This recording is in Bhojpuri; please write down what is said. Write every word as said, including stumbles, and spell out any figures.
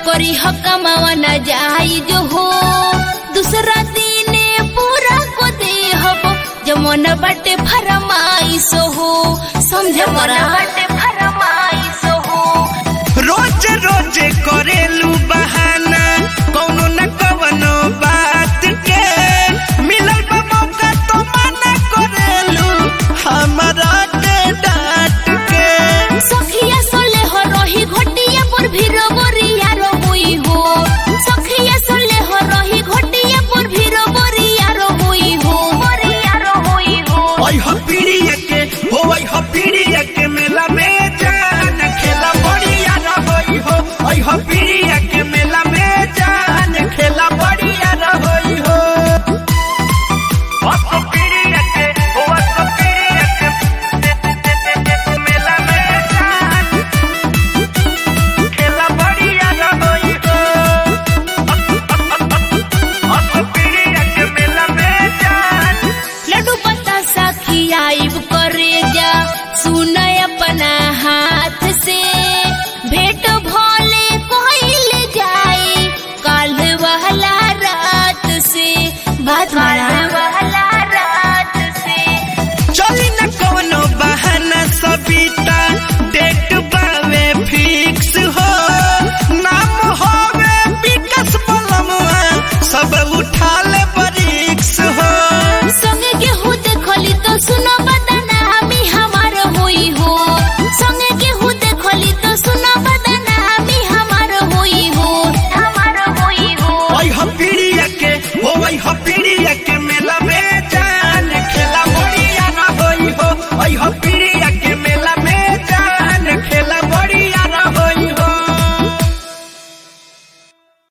करी हकमावा न जाई जो हो दूसरा दिन पूरा को दे हबो जमन बटे फरमाइश हो समझ मन बटे फरमाइश हो। रोज रोज करेलू बहाना कौनो न कवनो बात के मिलल बा मौका तो मना करेलू हमरा के डांट के। सखिया सोले हो रही घोटिया पर भीरो बोरिया रो हुई हो सखिया सोले हो रही घोटिया पर भीरो बोरिया रो हुई हो बोरिया रो हुई हो। ओई हो पीड़िया के हो ओई हो पीड़िया के मेला में जान खेला बढ़िया रहोई हो। ओई हो पीड़िया के मेला में जान खेला बढ़िया रहोई हो। ओ पीड़िया के हो ओ पीड़िया के मेला में जान खेला बढ़िया रहोई हो। ओ पीड़िया के मेला में जान लड्डू बतासा खियाइब करे जा सुन अपना हाथ से भेंट भोले कोइल जाए काल वाला रात से बात वाला रात से। चली न कोनो बहाना सबिता डेट बावे फिक्स हो नाम होवे विकास बलमुआ सब उठा ले बरिक्स हो। संगे गेहूं देखली तो सुनो बदना हमी हमार होई हो संगे गेहूं देखली तो सुनो बदना हमी हमार होई हो हमार होई हो। ओई हो पीड़िया के ओ ओई हो पीड़िया